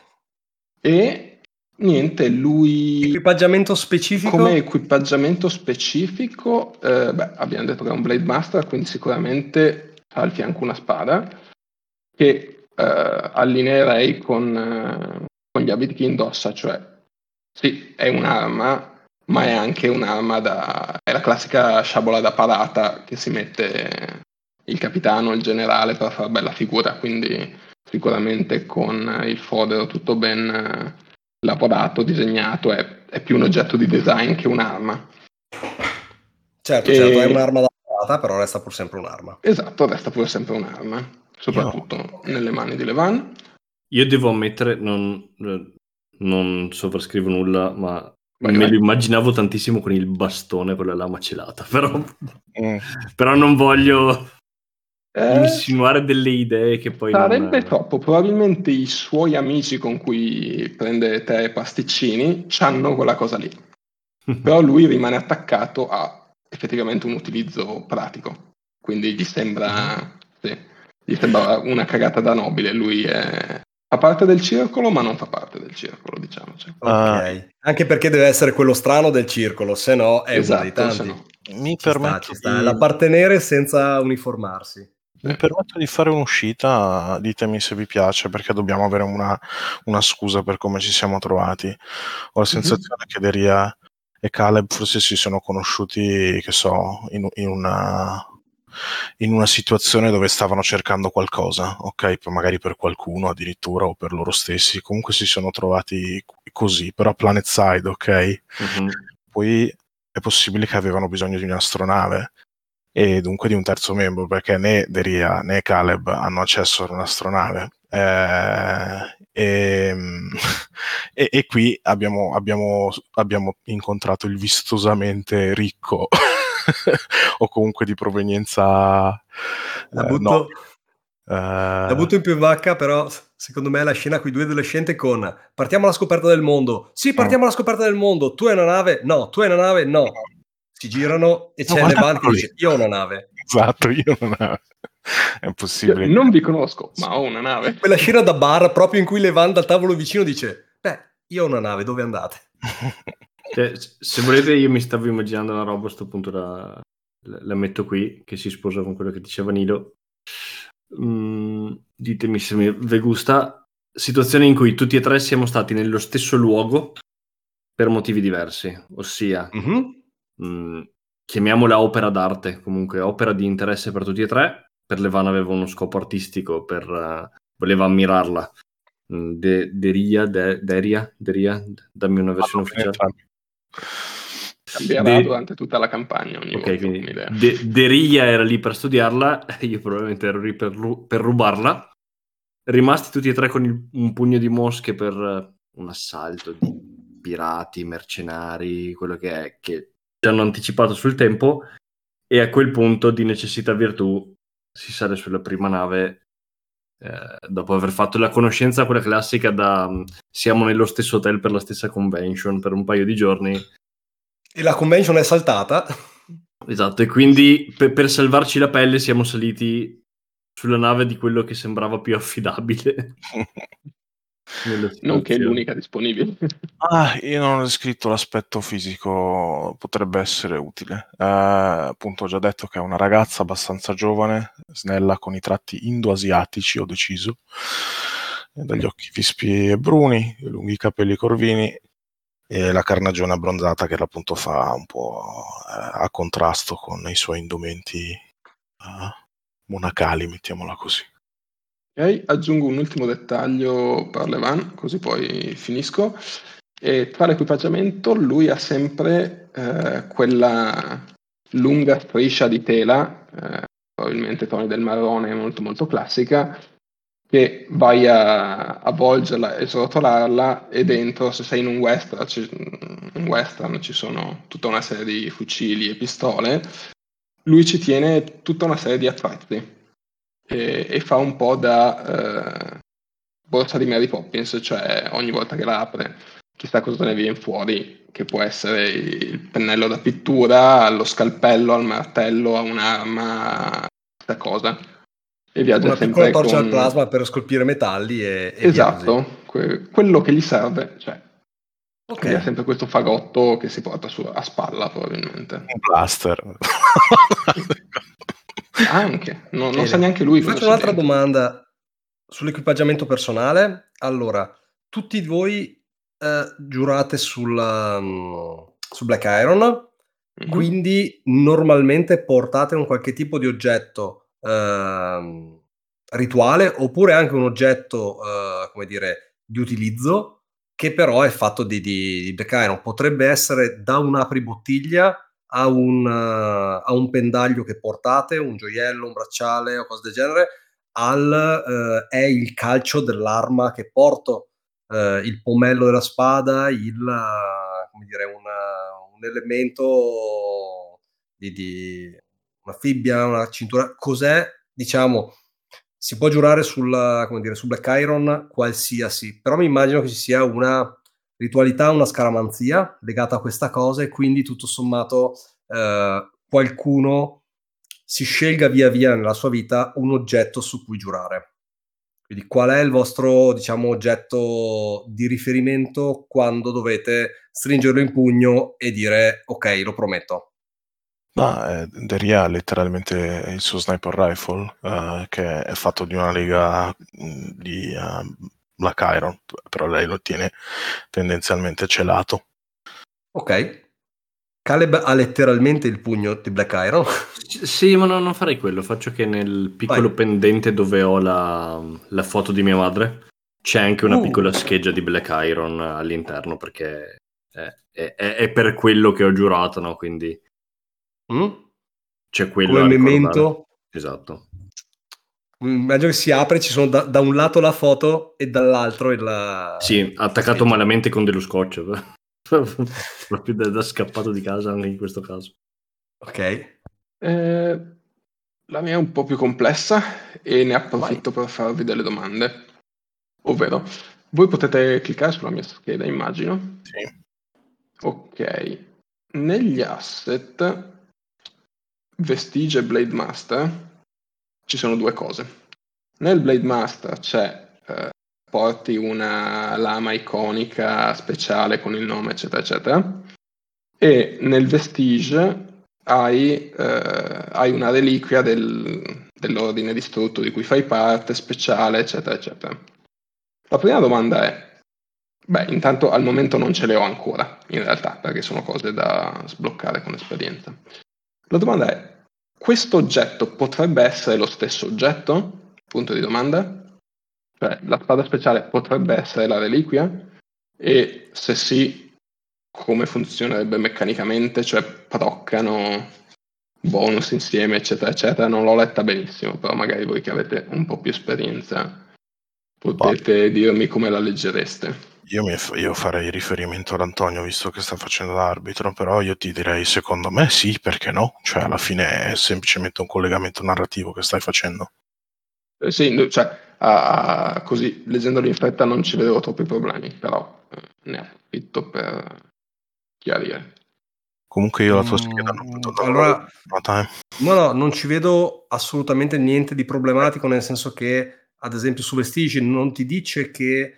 E niente, lui Equipaggiamento specifico? come equipaggiamento specifico, abbiamo detto che è un Blade Master, quindi sicuramente ha al fianco una spada che allineerei con gli abiti che indossa, cioè sì, è un'arma, ma è anche un'arma è la classica sciabola da parata che si mette il capitano, il generale per far bella figura, quindi sicuramente con il fodero tutto ben lavorato, disegnato, è più un oggetto di design che un'arma. Certo, è un'arma da parata, però resta pur sempre un'arma. Esatto, resta pure sempre un'arma, soprattutto nelle mani di Levan. Io devo ammettere, non sovrascrivo nulla, ma Vai. lo immaginavo tantissimo con il bastone, con la lama celata, però non voglio insinuare delle idee che poi sarebbe non... troppo. Probabilmente i suoi amici con cui prende tè e pasticcini c'hanno quella cosa lì. Però lui rimane attaccato a effettivamente un utilizzo pratico. Quindi gli sembra una cagata da nobile. Lui fa parte del circolo, ma non fa parte del circolo, diciamo. Ok. Anche perché deve essere quello strano del circolo, se no è uno dei tanti. sennò. Mi permetto È l'appartenere senza uniformarsi. Mi permetto di fare un'uscita, ditemi se vi piace, perché dobbiamo avere una scusa per come ci siamo trovati. Ho la sensazione che Deria e Caleb forse si sono conosciuti, che so, in una situazione dove stavano cercando qualcosa, ok? Magari per qualcuno addirittura o per loro stessi. Comunque si sono trovati così, però Planetside, ok? Poi è possibile che avevano bisogno di un'astronave e dunque di un terzo membro, perché né Deria né Caleb hanno accesso ad un'astronave. E qui abbiamo incontrato il vistosamente ricco o comunque di provenienza la butto in più vacca, però secondo me è la scena qui due adolescenti con partiamo alla scoperta del mondo. Sì, partiamo alla scoperta del mondo. Tu hai una nave? No. Tu hai una nave? No. Si girano e c'è Levan che dice io ho una nave. Esatto, io ho una nave. È impossibile. Non vi conosco, ma ho una nave. Quella scena da bar proprio in cui Levan dal tavolo vicino dice io ho una nave, dove andate? Se volete, io mi stavo immaginando una roba, a questo punto la metto qui, che si sposa con quello che diceva Nilo. Ditemi se vi gusta. Situazione in cui tutti e tre siamo stati nello stesso luogo per motivi diversi, ossia chiamiamola opera d'arte, comunque opera di interesse per tutti e tre. Per Levan aveva uno scopo artistico, voleva ammirarla. Deria, dammi una versione ufficiale. Cambierà durante tutta la campagna ogni volta. Quindi Deria era lì per studiarla, io probabilmente ero lì per rubarla. Rimasti tutti e tre con un pugno di mosche per un assalto di pirati, mercenari, quello che è, che ci hanno anticipato sul tempo, e a quel punto di necessità virtù si sale sulla prima nave dopo aver fatto la conoscenza, quella classica da siamo nello stesso hotel per la stessa convention per un paio di giorni e la convention è saltata. Esatto, e quindi per salvarci la pelle siamo saliti sulla nave di quello che sembrava più affidabile. Nonché l'unica disponibile. Io non ho descritto l'aspetto fisico, potrebbe essere utile. Appunto ho già detto che è una ragazza abbastanza giovane, snella, con i tratti indo-asiatici, ho deciso, dagli occhi vispi e bruni, i lunghi capelli corvini e la carnagione abbronzata che appunto fa un po' a contrasto con i suoi indumenti monacali, mettiamola così. Ok, aggiungo un ultimo dettaglio per Levan, così poi finisco. E tra l'equipaggiamento lui ha sempre quella lunga striscia di tela, probabilmente toni del marrone, molto molto classica, che vai a avvolgerla e srotolarla, e dentro, se sei in un western ci sono tutta una serie di fucili e pistole, lui ci tiene tutta una serie di attrezzi e fa un po' da borsa di Mary Poppins, cioè ogni volta che la apre chissà cosa ne viene fuori, che può essere il pennello da pittura, lo scalpello, al martello, a un'arma, questa cosa. E viaggia Una piccola sempre torcia al con... plasma per scolpire metalli e via così. Esatto, quello che gli serve, cioè, Ok. quindi ha sempre questo fagotto che si porta a spalla probabilmente. Un blaster. Anche, non Bene. sa neanche lui Ti cosa faccio c'è un'altra dentro. domanda sull'equipaggiamento personale. Allora, tutti voi giurate su Black Iron, Mhm. quindi normalmente portate un qualche tipo di oggetto rituale oppure anche un oggetto, come dire, di utilizzo che però è fatto di Black Iron. Potrebbe essere da un apribottiglia a un pendaglio che portate, un gioiello, un bracciale o cose del genere, è il calcio dell'arma che porto, il pomello della spada, come dire, un elemento di una fibbia, una cintura. Cos'è? Diciamo, si può giurare come dire, su Black Iron qualsiasi, però mi immagino che ci sia una ritualità, una scaramanzia legata a questa cosa e quindi tutto sommato qualcuno si scelga via via nella sua vita un oggetto su cui giurare. Quindi qual è il vostro, diciamo, oggetto di riferimento quando dovete stringerlo in pugno e dire ok, lo prometto? Deria ha letteralmente il suo sniper rifle, che è fatto di una lega di Black Iron, però lei lo tiene tendenzialmente celato. Ok. Caleb ha letteralmente il pugno di Black Iron. Sì, ma non farei quello. Faccio che nel piccolo Vai. pendente dove ho la foto di mia madre c'è anche una piccola scheggia di Black Iron all'interno, perché è per quello che ho giurato, no? Quindi c'è quello Come a ricordare. memento. Esatto. Immagino che si apre, ci sono da un lato la foto e dall'altro Sì, attaccato scheggia. malamente con dello scotch. Proprio da scappato di casa anche in questo caso. Ok. La mia è un po' più complessa e ne approfitto per farvi delle domande. Ovvero, voi potete cliccare sulla mia scheda, immagino. Sì. Ok. Negli asset Vestige e Blade Master ci sono due cose. Nel Blade Master porti una lama iconica speciale con il nome eccetera eccetera, e nel Vestige hai una reliquia dell'ordine distrutto di cui fai parte, speciale eccetera eccetera. La prima domanda è, intanto al momento non ce le ho ancora in realtà, perché sono cose da sbloccare con esperienza. La domanda è, questo oggetto potrebbe essere lo stesso oggetto? Punto di domanda. Cioè, la spada speciale potrebbe essere la reliquia? E se sì, come funzionerebbe meccanicamente? Cioè, proccano bonus insieme, eccetera, eccetera. Non l'ho letta benissimo, però magari voi che avete un po' più esperienza potete dirmi come la leggereste. Io farei riferimento ad Antonio, visto che sta facendo l'arbitro, però io ti direi, secondo me sì, perché no? Cioè, alla fine è semplicemente un collegamento narrativo che stai facendo. Sì, cioè, così, leggendolo in fretta non ci vedevo troppi problemi, però ne approfitto per chiarire. Comunque io la tua scheda non Allora, nota, no, non ci vedo assolutamente niente di problematico, nel senso che, ad esempio, su Vestige non ti dice che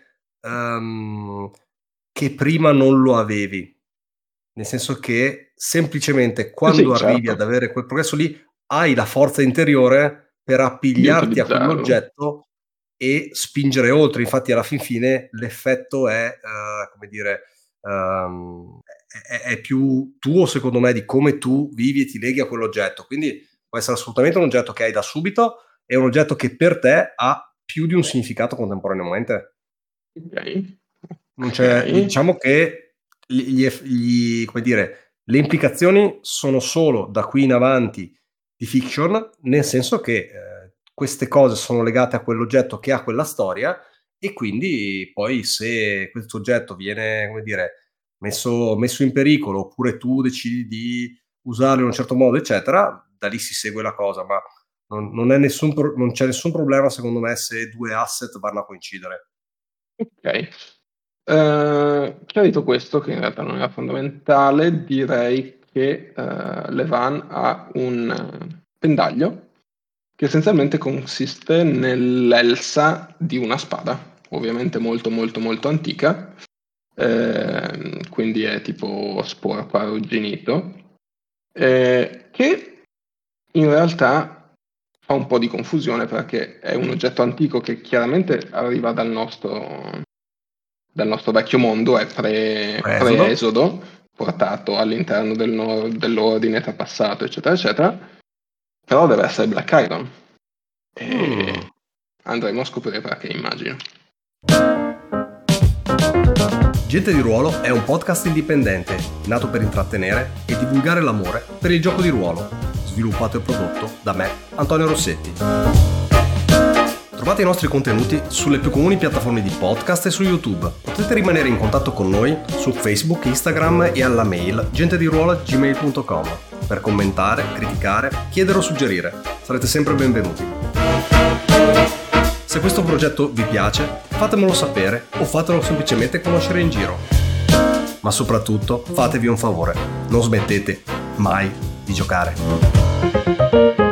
prima non lo avevi. Nel senso che semplicemente quando Sì, arrivi certo, ad avere quel progresso lì, hai la forza interiore per di appigliarti a utilizzarlo. quell'oggetto e spingere oltre. Infatti alla fin fine l'effetto è, come dire, è più tuo secondo me, di come tu vivi e ti leghi a quell'oggetto. Quindi può essere assolutamente un oggetto che hai da subito e un oggetto che per te ha più di un significato contemporaneamente. Ok. Non c'è, diciamo che come dire, le implicazioni sono solo da qui in avanti di fiction, nel senso che queste cose sono legate a quell'oggetto che ha quella storia e quindi poi se questo oggetto viene, come dire, messo in pericolo oppure tu decidi di usarlo in un certo modo, eccetera, da lì si segue la cosa, ma non c'è nessun problema secondo me se due asset vanno a coincidere. Ok. Chiarito questo, che in realtà non era fondamentale, direi che Levan ha un pendaglio che essenzialmente consiste nell'elsa di una spada, ovviamente molto molto molto antica, quindi è tipo sporco, arrugginito, che in realtà fa un po' di confusione perché è un oggetto antico che chiaramente arriva dal nostro vecchio mondo, è pre-esodo, portato all'interno dell'ordine trapassato, eccetera, eccetera, però deve essere Black Iron. E andremo a scoprire perché, immagino. Gente di Ruolo è un podcast indipendente, nato per intrattenere e divulgare l'amore per il gioco di ruolo, sviluppato e prodotto da me, Antonio Rossetti. Trovate i nostri contenuti sulle più comuni piattaforme di podcast e su YouTube. Potete rimanere in contatto con noi su Facebook, Instagram e alla mail gentediruolo@gmail.com per commentare, criticare, chiedere o suggerire. Sarete sempre benvenuti. Se questo progetto vi piace, fatemelo sapere o fatelo semplicemente conoscere in giro. Ma soprattutto fatevi un favore, non smettete mai di giocare.